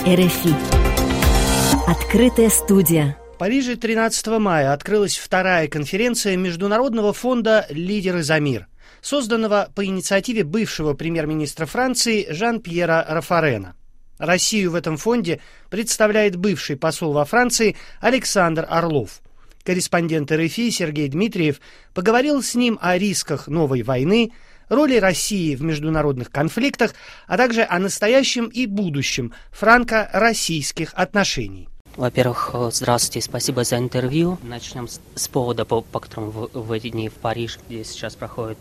РФИ. Открытая студия. В Париже 13 мая открылась вторая конференция Международного фонда «Лидеры за мир», созданного по инициативе бывшего премьер-министра Франции Жан-Пьера Рафарена. Россию в этом фонде представляет бывший посол во Франции Александр Орлов. Корреспондент РФИ Сергей Дмитриев поговорил с ним о рисках новой войны, роли России в международных конфликтах, а также о настоящем и будущем франко-российских отношений. Во-первых, здравствуйте, спасибо за интервью. Начнем с повода, по которому в эти дни в Париже, где сейчас проходит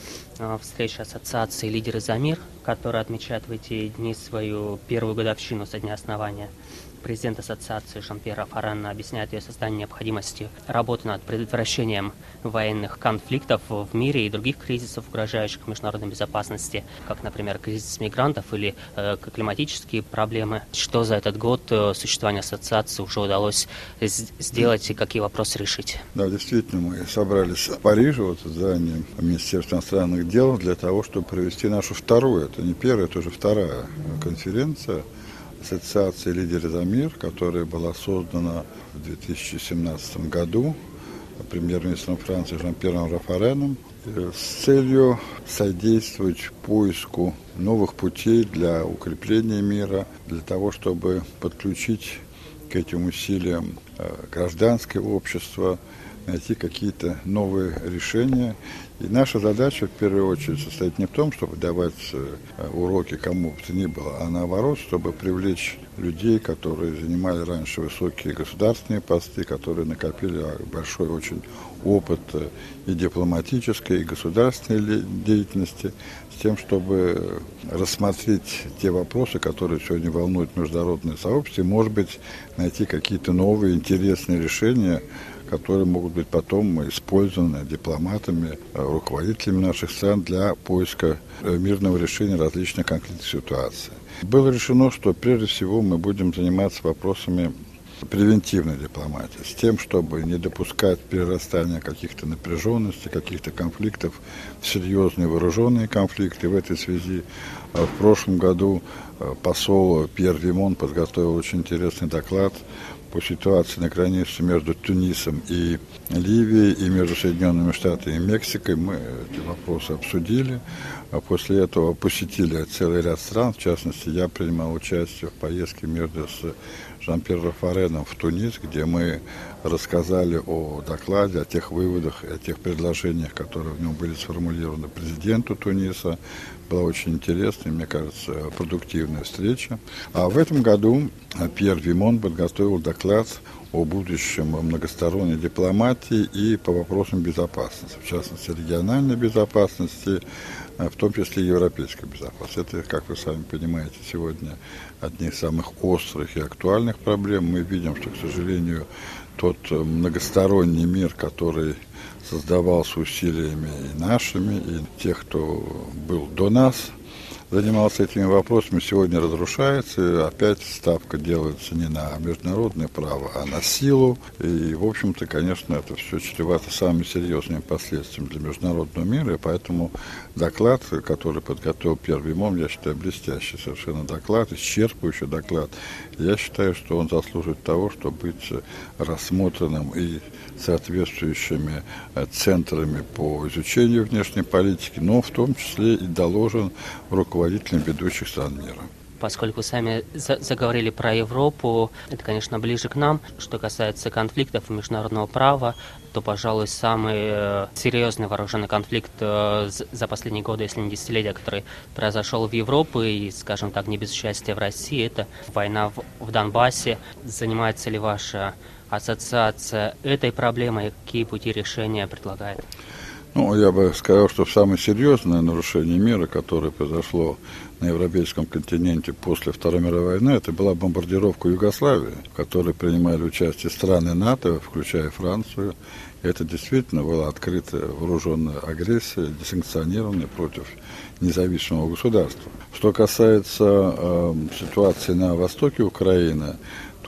встреча Ассоциации «Лидеры за мир», которая отмечает в эти дни свою первую годовщину со дня основания. Президент ассоциации Жан-Пьер Рафарен объясняет ее создание необходимостью работы над предотвращением военных конфликтов в мире и других кризисов, угрожающих международной безопасности, как, например, кризис мигрантов или климатические проблемы. Что за этот год существования ассоциации уже удалось сделать и какие вопросы решить? Да, действительно, мы собрались в Париже, в здании Министерства иностранных дел, для того, чтобы провести нашу вторую, это не первая, это уже вторая конференция Ассоциации «Лидеры за мир», которая была создана в 2017 году премьер-министром Франции Жан-Пьером Рафареном с целью содействовать поиску новых путей для укрепления мира, для того, чтобы подключить к этим усилиям гражданское общество, найти какие-то новые решения. И наша задача, в первую очередь, состоит не в том, чтобы давать уроки кому бы то ни было, а наоборот, чтобы привлечь людей, которые занимали раньше высокие государственные посты, которые накопили большой очень опыт и дипломатической, и государственной деятельности, с тем, чтобы рассмотреть те вопросы, которые сегодня волнуют международное сообщество, и, может быть, найти какие-то новые интересные решения, которые могут быть потом использованы дипломатами, руководителями наших стран для поиска мирного решения различных конфликтных ситуаций. Было решено, что прежде всего мы будем заниматься вопросами превентивной дипломатии, с тем, чтобы не допускать перерастания каких-то напряженностей, каких-то конфликтов в серьезные вооруженные конфликты. В этой связи в прошлом году посол Пьер Вимон подготовил очень интересный доклад по ситуации на границе между Тунисом и Ливией, и между Соединенными Штатами и Мексикой. Мы эти вопросы обсудили, а после этого посетили целый ряд стран. В частности, я принимал участие в поездке между Жан-Пьером Рафареном в Тунис, где мы рассказали о докладе, о тех выводах, о тех предложениях, которые в нем были сформулированы президенту Туниса. Была очень интересная, мне кажется, продуктивная встреча. А в этом году Пьер Вимон подготовил доклад о будущем многосторонней дипломатии и по вопросам безопасности, в частности, региональной безопасности, в том числе европейской безопасности. Это, как вы сами понимаете, сегодня одни из самых острых и актуальных проблем. Мы видим, что, к сожалению, тот многосторонний мир, который создавался усилиями и нашими, и тех, кто был до нас, занимался этими вопросами, сегодня разрушается. И опять ставка делается не на международное право, а на силу. И, в общем-то, конечно, это все чревато самыми серьезными последствиями для международного мира. И поэтому доклад, который подготовил Пьер Вимон, я считаю, блестящий совершенно доклад, исчерпывающий доклад. Я считаю, что он заслуживает того, чтобы быть рассмотренным и соответствующими центрами по изучению внешней политики, но в том числе и доложен руководителям ведущих стран мира. Поскольку сами заговорили про Европу, это, конечно, ближе к нам. Что касается конфликтов и международного права, то, пожалуй, самый серьезный вооруженный конфликт за последние годы, если не десятилетия, который произошел в Европе и, скажем так, не без участия в России, это война в Донбассе. Занимается ли ваша ассоциация этой проблемой? Какие пути решения предлагает? Я бы сказал, что самое серьезное нарушение мира, которое произошло на европейском континенте после Второй мировой войны, это была бомбардировка Югославии, в которой принимали участие страны НАТО, включая Францию. И это действительно была открытая вооруженная агрессия, несанкционированная против независимого государства. Что касается ситуации на востоке Украины, то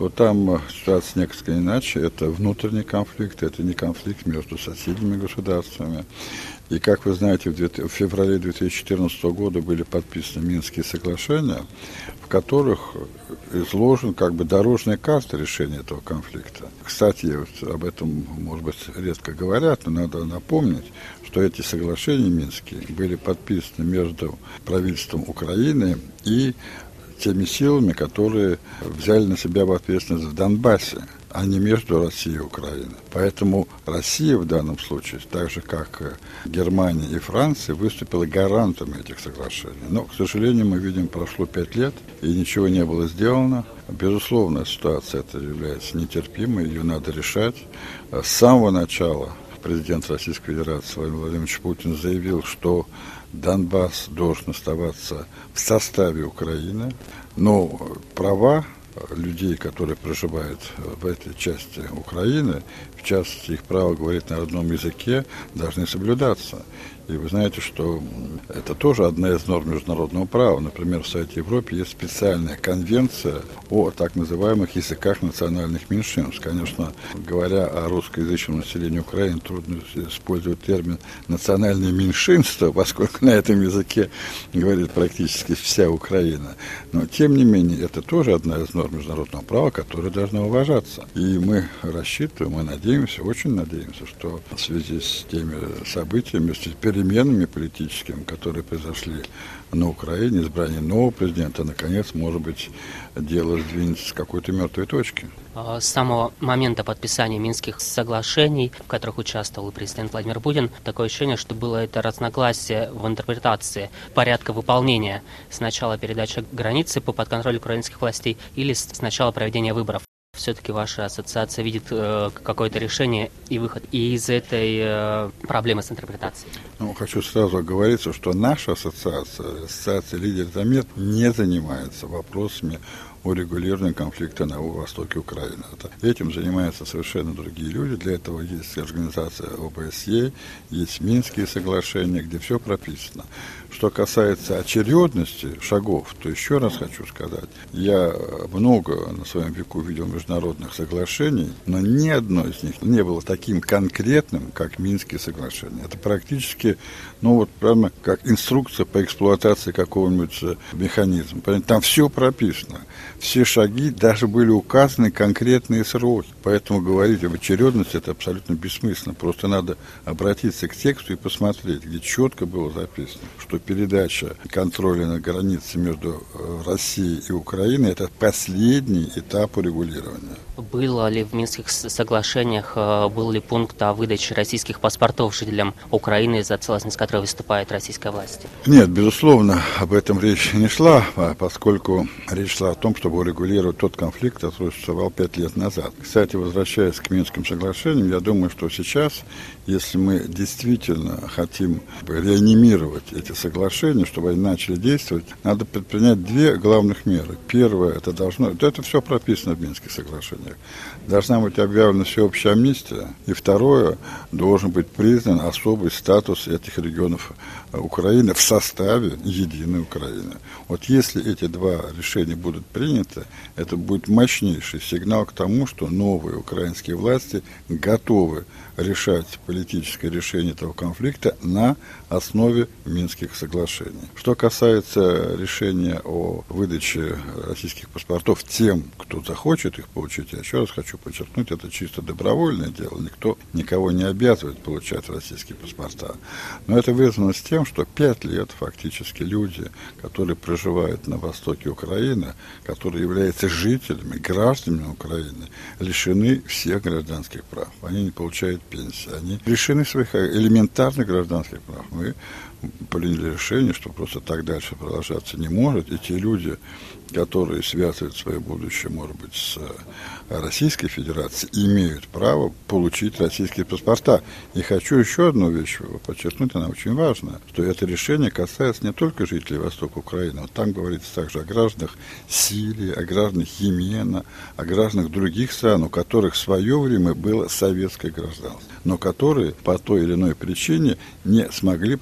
то там ситуация несколько иначе. Это внутренний конфликт, это не конфликт между соседними государствами. И, как вы знаете, в феврале 2014 года были подписаны Минские соглашения, в которых изложен дорожная карта решения этого конфликта. Кстати, об этом, может быть, редко говорят, но надо напомнить, что эти соглашения минские были подписаны между правительством Украины и теми силами, которые взяли на себя ответственность в Донбассе, а не между Россией и Украиной. Поэтому Россия в данном случае, так же как Германия и Франция, выступила гарантом этих соглашений. Но, к сожалению, мы видим, прошло 5 лет, и ничего не было сделано. Безусловно, ситуация эта является нетерпимой, ее надо решать. С самого начала президент Российской Федерации Владимир Владимирович Путин заявил, что Донбасс должен оставаться в составе Украины, но права людей, которые проживают в этой части Украины, в частности, их право говорить на родном языке, должны соблюдаться. И вы знаете, что это тоже одна из норм международного права. Например, в Совете Европы есть специальная конвенция о так называемых языках национальных меньшинств. Конечно, говоря о русскоязычном населении Украины, трудно использовать термин «национальные меньшинства», поскольку на этом языке говорит практически вся Украина. Но, тем не менее, это тоже одна из норм международного права, которая должна уважаться. И мы рассчитываем, мы надеемся, очень надеемся, что в связи с теми событиями, с переменами политическими, которые произошли на Украине, избрание нового президента, наконец, может быть, дело сдвинется с какой-то мертвой точки. С самого момента подписания Минских соглашений, в которых участвовал и президент Владимир Путин, такое ощущение, что было это разногласие в интерпретации порядка выполнения. Сначала передача границы под контроль украинских властей или сначала проведение выборов. Все-таки ваша ассоциация видит какое-то решение и выход из этой проблемы с интерпретацией? Хочу сразу оговориться, что наша ассоциация «Лидеры за мир», не занимается вопросами урегулирования конфликта на востоке Украины. Этим занимаются совершенно другие люди. Для этого есть организация ОБСЕ, есть Минские соглашения, где все прописано. Что касается очередности шагов, то еще раз хочу сказать, я много на своем веку видел международных соглашений, но ни одно из них не было таким конкретным, как Минские соглашения. Это практически, прямо как инструкция по эксплуатации какого-нибудь механизма. Там все прописано. Все шаги, даже были указаны конкретные сроки. Поэтому говорить об очередности — это абсолютно бессмысленно. Просто надо обратиться к тексту и посмотреть, где четко было записано, что передача контроля на границе между Россией и Украиной — это последний этап урегулирования. Было ли в Минских соглашениях, был ли пункт о выдаче российских паспортов жителям Украины, за целостность которой выступает российская власть? Нет, безусловно, об этом речь не шла, поскольку речь шла о том, чтобы урегулировать тот конфликт, который существовал 5 лет назад. Кстати, возвращаясь к Минским соглашениям, я думаю, что сейчас, если мы действительно хотим реанимировать эти соглашения, чтобы они начали действовать, надо предпринять 2 главных меры. Первое, это все прописано в Минских соглашениях. Должна быть объявлена всеобщая амнистия. И второе, должен быть признан особый статус этих регионов Украины в составе единой Украины. Вот если эти 2 решения будут приняты, это будет мощнейший сигнал к тому, что новые украинские власти готовы решать политическое решение этого конфликта на основе Минских соглашений. Что касается решения о выдаче российских паспортов тем, кто захочет их получить, я еще раз хочу подчеркнуть, это чисто добровольное дело. Никто никого не обязывает получать российские паспорта. Но это вызвано с тем, что 5 лет фактически люди, которые проживают на востоке Украины, которые являются жителями, гражданами Украины, лишены всех гражданских прав. Они не получают пенсии, они лишены своих элементарных гражданских прав. Мы приняли решение, что просто так дальше продолжаться не может, и те люди, которые связывают свое будущее, может быть, с Российской Федерацией, имеют право получить российские паспорта. И хочу еще одну вещь подчеркнуть, она очень важна, что это решение касается не только жителей Востока Украины, там говорится также о гражданах Сирии, о гражданах Йемена, о гражданах других стран, у которых в свое время было советское гражданство, но которые по той или иной причине не смогли пока получить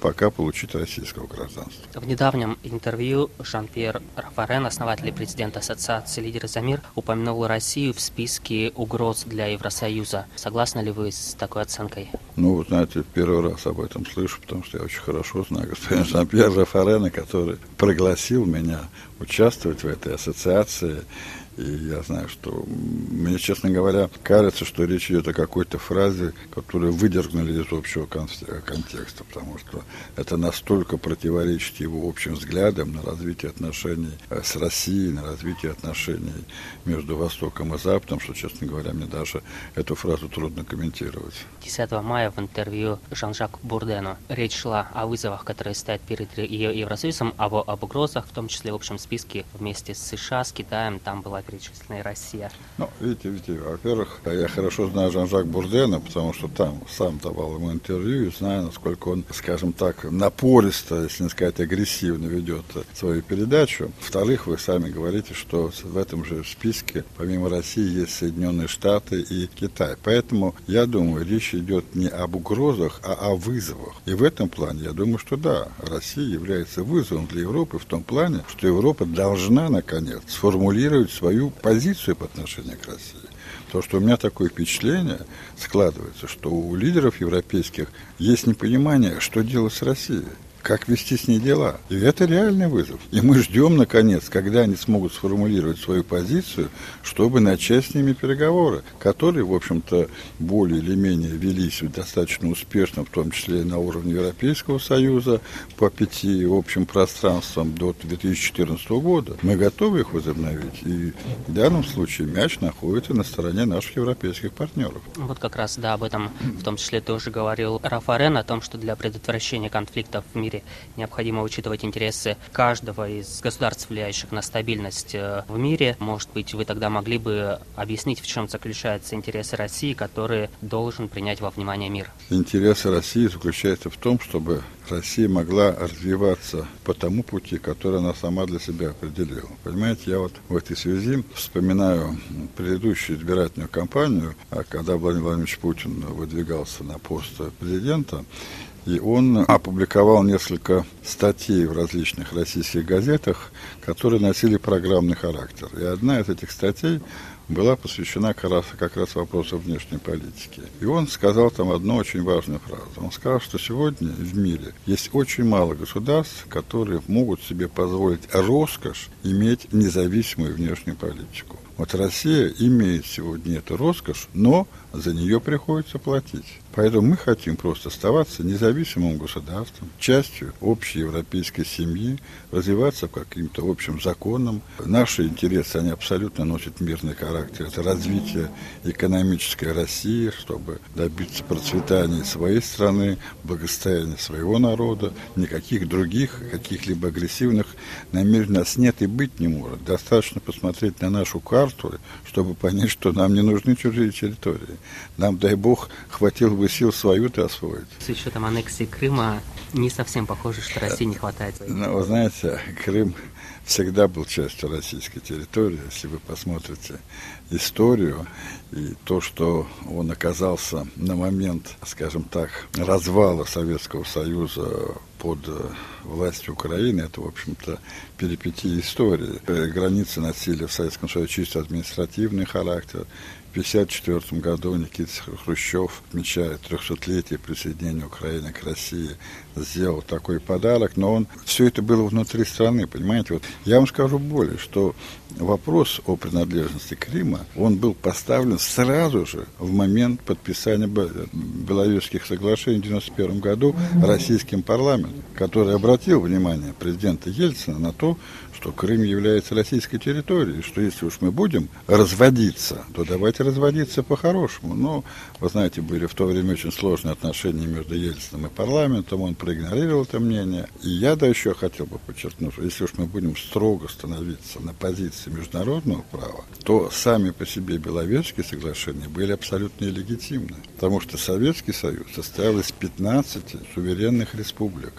получить российского гражданства. В недавнем интервью Жан-Пьер Рафарен, основатель и президент Ассоциации «Лидеры за мир», упомянул Россию в списке угроз для Евросоюза. Согласны ли вы с такой оценкой? Ну, вы знаете, первый раз об этом слышу, потому что я очень хорошо знаю господина Жан-Пьера Рафарена, который пригласил меня участвовать в этой ассоциации. И я знаю, что мне, честно говоря, кажется, что речь идет о какой-то фразе, которую выдернули из общего контекста, потому что это настолько противоречит его общим взглядам на развитие отношений с Россией, на развитие отношений между Востоком и Западом, что, честно говоря, мне даже эту фразу трудно комментировать. 10 мая в интервью Жан-Жаку Бурдену речь шла о вызовах, которые стоят перед Евросоюзом, об угрозах, в том числе в общем списке вместе с США, с Китаем, там была перечислена и Россия. Ну, видите, во-первых, я хорошо знаю Жан-Жака Бурдена, потому что там сам давал ему интервью и знаю, насколько он, скажем так, напористо, если не сказать агрессивно ведет свою передачу. Во-вторых, вы сами говорите, что в этом же списке помимо России есть Соединенные Штаты и Китай. Поэтому, я думаю, речь идет не об угрозах, а о вызовах. И в этом плане, я думаю, что да, Россия является вызовом для Европы в том плане, что Европа должна, наконец, сформулировать свою позицию по отношению к России. Потому что у меня такое впечатление складывается, что у лидеров европейских есть непонимание, что делать с Россией. Как вести с ней дела. И это реальный вызов. И мы ждем, наконец, когда они смогут сформулировать свою позицию, чтобы начать с ними переговоры, которые, в общем-то, более или менее велись достаточно успешно, в том числе и на уровне Европейского Союза, по 5 общим пространствам до 2014 года. Мы готовы их возобновить. И в данном случае мяч находится на стороне наших европейских партнеров. Вот как раз, да, об этом в том числе тоже говорил Рафарен, о том, что для предотвращения конфликтов в мире необходимо учитывать интересы каждого из государств, влияющих на стабильность в мире. Может быть, вы тогда могли бы объяснить, в чем заключаются интересы России, которые должен принять во внимание мир? Интересы России заключаются в том, чтобы Россия могла развиваться по тому пути, который она сама для себя определила. Понимаете, я вот в этой связи вспоминаю предыдущую избирательную кампанию, когда Владимир Владимирович Путин выдвигался на пост президента. И он опубликовал несколько статей в различных российских газетах, которые носили программный характер. И одна из этих статей была посвящена как раз вопросу внешней политики. И он сказал там одну очень важную фразу. Он сказал, что сегодня в мире есть очень мало государств, которые могут себе позволить роскошь иметь независимую внешнюю политику. Вот Россия имеет сегодня эту роскошь, но за нее приходится платить. Поэтому мы хотим просто оставаться независимым государством, частью общей европейской семьи, развиваться по каким-то общим законам. Наши интересы, они абсолютно носят мирный характер. Это развитие экономической России, чтобы добиться процветания своей страны, благосостояния своего народа. Никаких других, каких-либо агрессивных намерений у нас нет и быть не может. Достаточно посмотреть на нашу карту, чтобы понять, что нам не нужны чужие территории. Нам, дай бог, хватило бы сил свою-то освоить. С учетом аннексии Крыма не совсем похоже, что России не хватает. Ну, вы знаете, Крым всегда был частью российской территории. Если вы посмотрите историю и то, что он оказался на момент, скажем так, развала Советского Союза под властью Украины, это, в общем-то, перипетии истории. Границы носили в Советском Союзе чисто административный характер. В 1954 году Никита Хрущев, отмечая 300-летие присоединения Украины к России, сделал такой подарок, но все это было внутри страны, понимаете. Вот я вам скажу более, что вопрос о принадлежности Крыма, он был поставлен сразу же в момент подписания Беловежских соглашений в 1991 году российским парламентом, который обратил внимание президента Ельцина на то, что Крым является российской территорией, что если уж мы будем разводиться, то давайте разводиться по-хорошему. Но, вы знаете, были в то время очень сложные отношения между Ельциным и парламентом, он проигнорировал это мнение. И я еще хотел бы подчеркнуть, что если уж мы будем строго становиться на позиции международного права, то сами по себе Беловежские соглашения были абсолютно нелегитимны. Потому что Советский Союз состоял из 15 суверенных республик.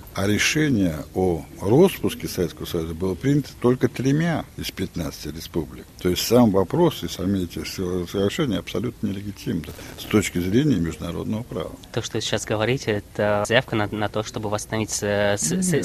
А решение о распуске Советского Союза было принято только 3 из 15 республик. То есть сам вопрос и сами эти соглашения абсолютно нелегитимны с точки зрения международного права. То, что вы сейчас говорите, это заявка на то, чтобы восстановить Советский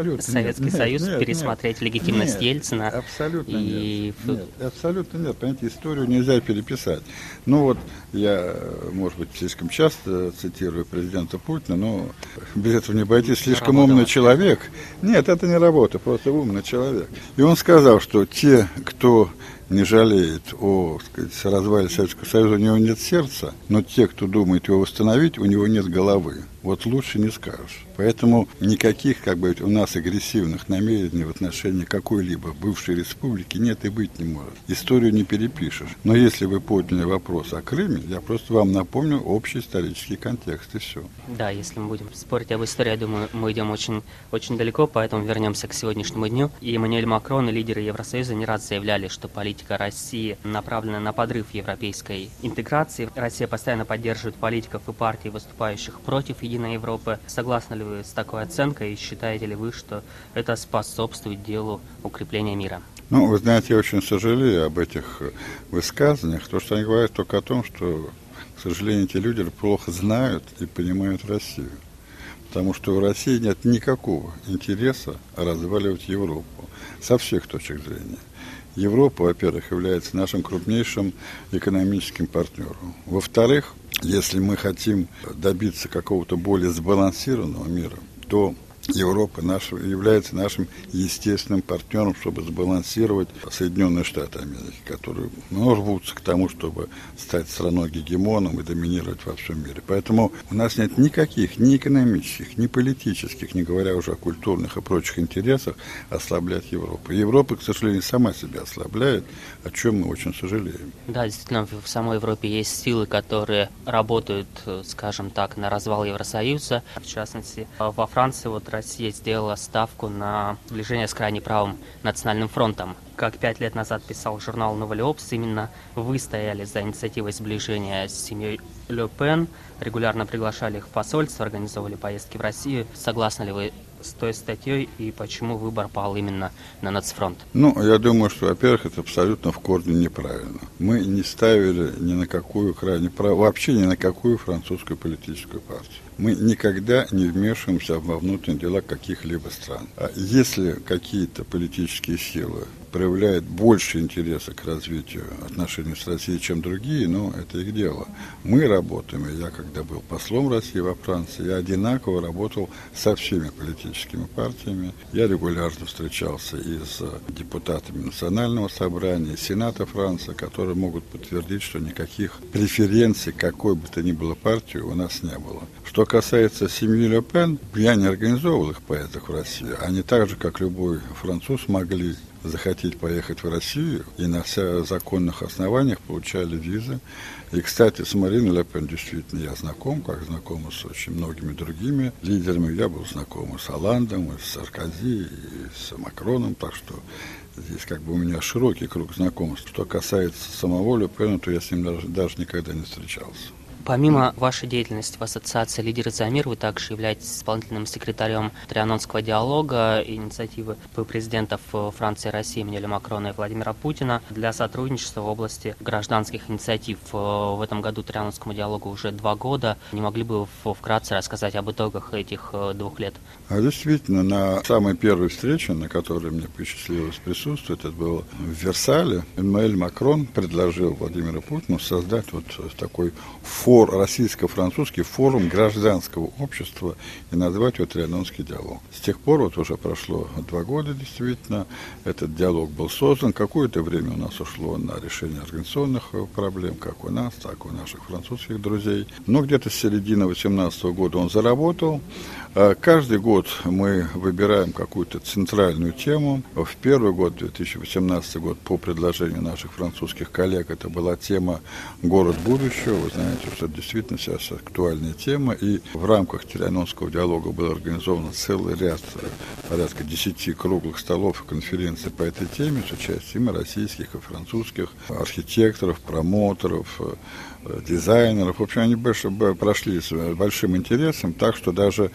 Союз, пересмотреть легитимность Ельцина. Абсолютно нет. Абсолютно нет. Понимаете, историю нельзя переписать. Ну вот я, может быть, слишком часто цитирую президента Путина, но без этого не обойтись. Слишком умный человек. Нет, это не работа, просто умный человек. И он сказал, что те, кто не жалеет о, так сказать, развале Советского Союза, у него нет сердца, но те, кто думает его восстановить, у него нет головы. Вот лучше не скажешь. Поэтому никаких, у нас агрессивных намерений в отношении какой-либо бывшей республики нет и быть не может. Историю не перепишешь. Но если вы подняли вопрос о Крыме, я просто вам напомню общий исторический контекст, и все. Да, если мы будем спорить об истории, я думаю, мы идем очень, очень далеко, поэтому вернемся к сегодняшнему дню. И Эммануэль Макрон и лидеры Евросоюза не раз заявляли, что политика России направлена на подрыв европейской интеграции. Россия постоянно поддерживает политиков и партий, выступающих против Единой Европы. Согласны ли вы с такой оценкой и считаете ли вы, что это способствует делу укрепления мира? Ну, вы знаете, я очень сожалею об этих высказываниях, потому что они говорят только о том, что, к сожалению, эти люди плохо знают и понимают Россию. Потому что в России нет никакого интереса разваливать Европу со всех точек зрения. Европа, во-первых, является нашим крупнейшим экономическим партнером. Во-вторых, если мы хотим добиться какого-то более сбалансированного мира, то Европа является нашим естественным партнером, чтобы сбалансировать Соединенные Штаты Америки, которые рвутся к тому, чтобы стать страной-гегемоном и доминировать во всем мире. Поэтому у нас нет никаких ни экономических, ни политических, не говоря уже о культурных и прочих интересах, ослаблять Европу. Европа, к сожалению, сама себя ослабляет, о чем мы очень сожалеем. Да, действительно, в самой Европе есть силы, которые работают, скажем так, на развал Евросоюза. В частности, во Франции Россия сделала ставку на сближение с крайне правым национальным фронтом. Как 5 лет назад писал журнал «Новый Обс», именно вы стояли за инициативой сближения с семьей Ле Пен, регулярно приглашали их в посольство, организовывали поездки в Россию. Согласны ли вы с той статьей и почему выбор пал именно на Нацфронт? Ну, я думаю, что, во-первых, это абсолютно в корне неправильно. Мы не ставили ни на какую вообще ни на какую французскую политическую партию. Мы никогда не вмешиваемся во внутренние дела каких-либо стран. А если какие-то политические силы проявляют больше интереса к развитию отношений с Россией, чем другие, это их дело. Мы работаем, и я, когда был послом России во Франции, я одинаково работал со всеми политическими партиями. Я регулярно встречался и с депутатами Национального собрания, Сената Франции, которые могут подтвердить, что никаких преференций какой бы то ни было партии у нас не было. Что касается семьи Ле Пен, я не организовывал их поездок в Россию. Они так же, как любой француз, могли захотеть поехать в Россию и на законных основаниях получали визы. И, кстати, с Мариной Ле Пен действительно я знаком, как знаком с очень многими другими лидерами. Я был знаком и с Олландом, и с Саркози, и с Макроном, так что здесь у меня широкий круг знакомств. Что касается самого Ле Пена, то я с ним даже никогда не встречался. Помимо вашей деятельности в Ассоциации «Лидеры за мир», вы также являетесь исполнительным секретарем Трианонского диалога, инициативы президентов Франции и России Эммануэля Макрона и Владимира Путина для сотрудничества в области гражданских инициатив. В этом году Трианонскому диалогу уже 2 года. Не могли бы вы вкратце рассказать об итогах этих 2 лет? Действительно, на самой первой встрече, на которой мне посчастливилось присутствовать, это было в Версале, Эммануэль Макрон предложил Владимиру Путину создать такой российско-французский форум гражданского общества и назвать его Трианонский диалог. С тех пор уже прошло 2 года, действительно, этот диалог был создан. Какое-то время у нас ушло на решение организационных проблем, как у нас, так и у наших французских друзей. Но где-то с середины 2018 года он заработал. Каждый год мы выбираем какую-то центральную тему. В первый год, 2018 год, по предложению наших французских коллег, это была тема «Город будущего». Вы знаете, что это действительно сейчас актуальная тема. И в рамках Трианонского диалога был организован целый ряд, порядка 10 круглых столов и конференций по этой теме с участием и российских, и французских архитекторов, промоутеров, дизайнеров. В общем, они прошли с большим интересом, так что даже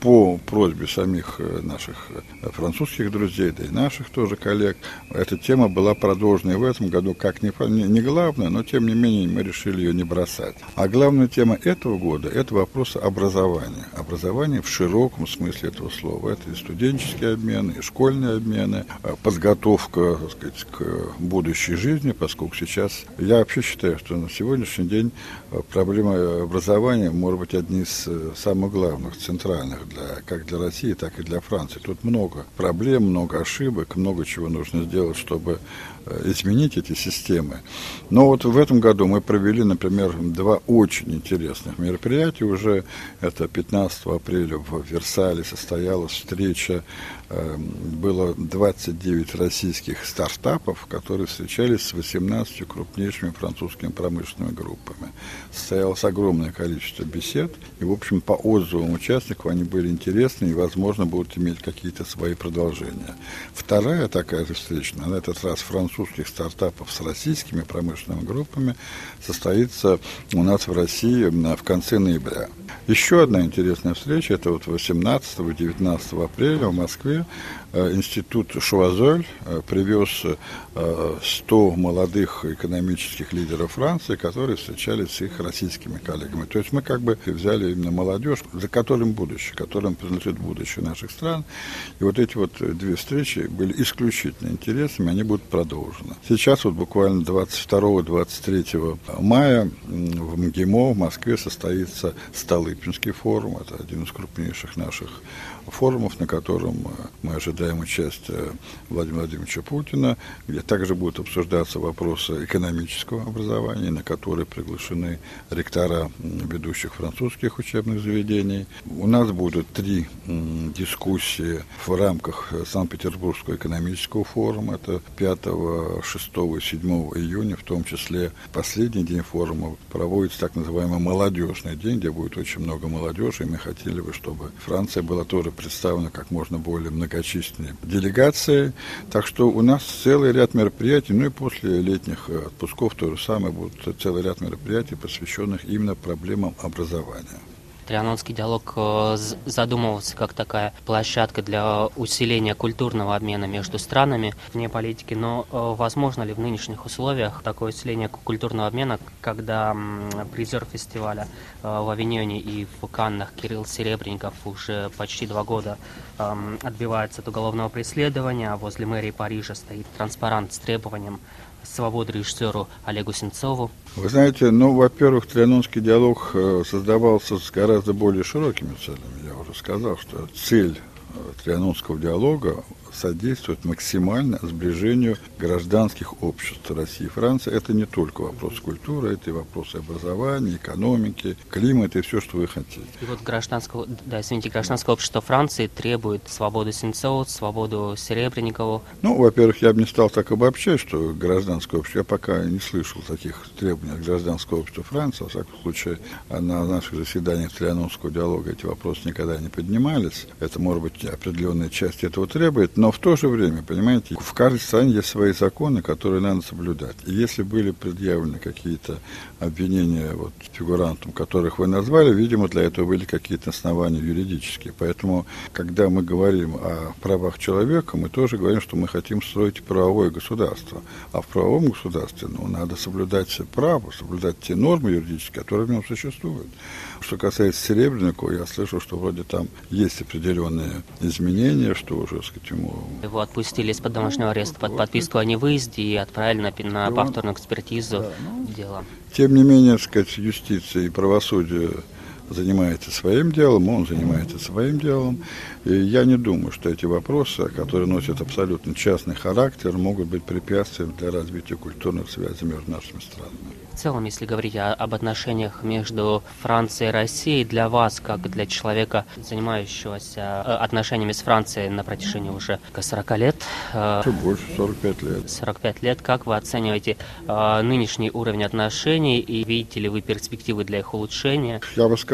по просьбе самих наших французских друзей, да и наших тоже коллег, эта тема была продолжена и в этом году, как не главная, но тем не менее мы решили ее не бросать. А главная тема этого года – это вопрос образования. Образование в широком смысле этого слова. Это и студенческие обмены, и школьные обмены, подготовка, так сказать, к будущей жизни, поскольку сейчас я вообще считаю, что на сегодняшний день проблема образования может быть одни из самых главных, центральных, как для России, так и для Франции. Тут много проблем, много ошибок, много чего нужно сделать, чтобы изменить эти системы. Но вот в этом году мы провели, например, два очень интересных мероприятия. Уже это 15 апреля в Версале состоялась встреча. Было 29 российских стартапов, которые встречались с 18 крупнейшими французскими промышленными группами. Состоялось огромное количество бесед, и, в общем, по отзывам участников они были интересны и, возможно, будут иметь какие-то свои продолжения. Вторая такая же встреча, на этот раз французских стартапов с российскими промышленными группами, состоится у нас в России в конце ноября. Еще одна интересная встреча, это вот 18-19 апреля в Москве институт Шуазоль привез 100 молодых экономических лидеров Франции, которые встречались с их российскими коллегами. То есть мы как бы взяли именно молодежь, за которым будущее, которым принадлежит будущее наших стран. И вот эти вот две встречи были исключительно интересными, они будут продолжены. Сейчас вот буквально 22-23 мая в МГИМО в Москве состоится Столыпинский форум. Это один из крупнейших наших форумов, на котором мы ожидаем участия Владимира Владимировича Путина, где также будут обсуждаться вопросы экономического образования, на которые приглашены ректора ведущих французских учебных заведений. У нас будут 3 дискуссии в рамках Санкт-Петербургского экономического форума. Это 5, 6 и 7 июня, в том числе последний день форума, проводится так называемый молодежный день, где будет очень много молодежи, и мы хотели бы, чтобы Франция была тоже представлена как можно более многочисленной делегацией. Так что у нас целый ряд мероприятий, ну и после летних отпусков то же самое, будет целый ряд мероприятий, посвященных именно проблемам образования. Трианонский диалог задумывался как такая площадка для усиления культурного обмена между странами вне политики, но возможно ли в нынешних условиях такое усиление культурного обмена, когда призер фестиваля в Авиньоне и в Каннах Кирилл Серебренников уже почти 2 года отбивается от уголовного преследования, а возле мэрии Парижа стоит транспарант с требованием свободы режиссеру Олегу Сенцову? Вы знаете, во-первых, Трианонский диалог создавался с гораздо более широкими целями. Я уже сказал, что цель Трианонского диалога содействует максимально сближению гражданских обществ России и Франции. Это не только вопрос культуры, это и вопросы образования, экономики, климата и все, что вы хотите. И вот гражданское общество Франции требует свободу Сенцова, свободу Серебренникову. Во-первых, я бы не стал так обобщать, что гражданское общество, я пока не слышал таких требований от гражданского общества Франции. Во всяком случае, на наших заседаниях Трианонского диалога эти вопросы никогда не поднимались. Это, может быть, определенная часть этого требует, но в то же время, понимаете, в каждой стране есть свои законы, которые надо соблюдать. И если были предъявлены какие-то обвинения фигурантам, которых вы назвали, видимо, для этого были какие-то основания юридические. Поэтому, когда мы говорим о правах человека, мы тоже говорим, что мы хотим строить правовое государство. А в правовом государстве надо соблюдать право, соблюдать те нормы юридические, которые в нем существуют. Что касается Серебренникова, я слышал, что вроде там есть определенные изменения, что уже, так сказать, его отпустили из-под домашнего ареста под подписку о невыезде и отправили на повторную экспертизу дела. Тем не менее, так сказать, юстиция и правосудие занимается своим делом, он занимается своим делом. И я не думаю, что эти вопросы, которые носят абсолютно частный характер, могут быть препятствием для развития культурных связей между нашими странами. В целом, если говорить об отношениях между Францией и Россией, для вас, как для человека, занимающегося отношениями с Францией на протяжении уже 40 лет... Больше, 45 лет. 45 лет. Как вы оцениваете нынешний уровень отношений и видите ли вы перспективы для их улучшения? Я бы сказал,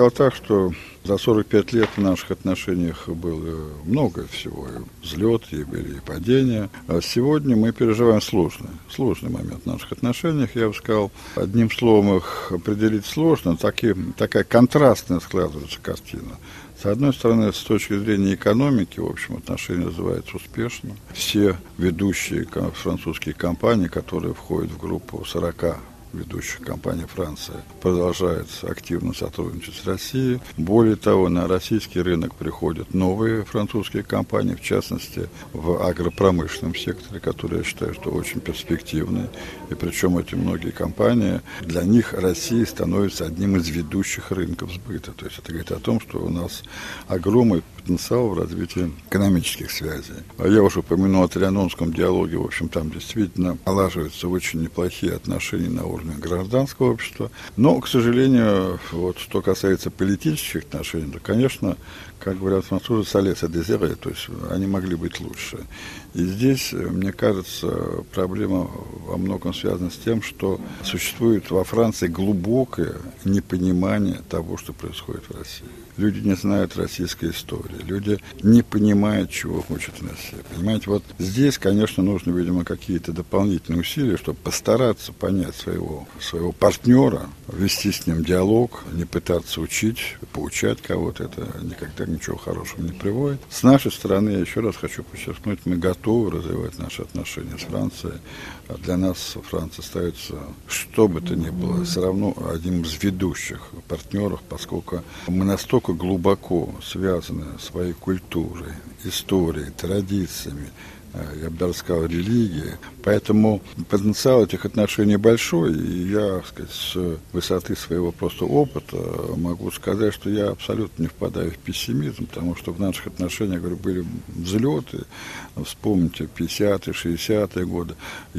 Дело так, что за 45 лет в наших отношениях было много всего. И взлеты, и падения. А сегодня мы переживаем сложный момент в наших отношениях. Я бы сказал, одним словом их определить сложно. Такая контрастная складывается картина. С одной стороны, с точки зрения экономики, в общем, отношения называются успешно. Все ведущие французские компании, которые входят в группу 40 ведущих компаний Франции, продолжает активно сотрудничать с Россией. Более того, на российский рынок приходят новые французские компании, в частности, в агропромышленном секторе, который я считаю, что очень перспективный. И причем эти многие компании, для них Россия становится одним из ведущих рынков сбыта. То есть это говорит о том, что у нас огромный потенциал в развитии экономических связей. Я уже упомянул о Трианонском диалоге. В общем, там действительно налаживаются очень неплохие отношения на уровне гражданского общества. Но, к сожалению, вот что касается политических отношений, то, конечно, как говорят французы, «салес et désiré», то есть они могли быть лучше. И здесь, мне кажется, проблема во многом связана с тем, что существует во Франции глубокое непонимание того, что происходит в России. Люди не знают российской истории, люди не понимают, чего хочет Россия. Понимаете, вот здесь, конечно, нужно, видимо, какие-то дополнительные усилия, чтобы постараться понять своего партнера, вести с ним диалог, не пытаться учить, поучать кого-то. Это никогда ничего хорошего не приводит. С нашей стороны, я еще раз хочу подчеркнуть, мы готовы развивать наши отношения с Францией. А для нас Франция остается, что бы то ни было, все равно одним из ведущих партнеров, поскольку мы настолько глубоко связаны своей культурой, историей, традициями, я бы даже сказал, религией. Поэтому потенциал этих отношений большой, и я, так сказать, с высоты своего просто опыта могу сказать, что я абсолютно не впадаю в пессимизм, потому что в наших отношениях, говорю, были взлеты, вспомните, 50-е, 60-е годы.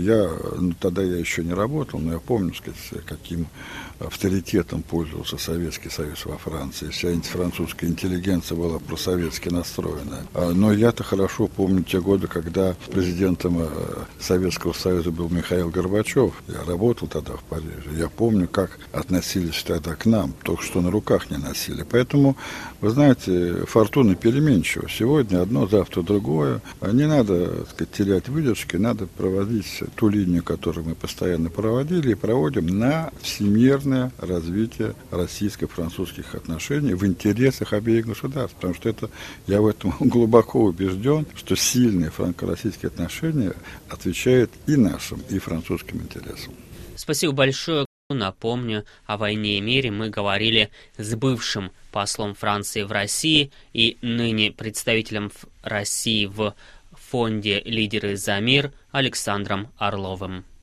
Тогда я еще не работал, но я помню, так сказать, каким авторитетом пользовался Советский Союз во Франции. Вся французская интеллигенция была просоветски настроена. Но я-то хорошо помню те годы, когда президентом Советского Союза был Михаил Горбачев. Я работал тогда в Париже. Я помню, как относились тогда к нам. Только что на руках не носили. Поэтому, вы знаете, фортуна переменчива. Сегодня одно, завтра другое. Не надо, так сказать, терять выдержки. Надо проводить ту линию, которую мы постоянно проводили и проводим на всемирное развитие российско-французских отношений в интересах обеих государств. Потому что я в этом глубоко убежден, что сильные франко-российские отношения отвечают и нашим, и французским интересам. Спасибо большое. Напомню, о войне и мире мы говорили с бывшим послом Франции в России и ныне представителем России в фонде «Лидеры за мир» Александром Орловым.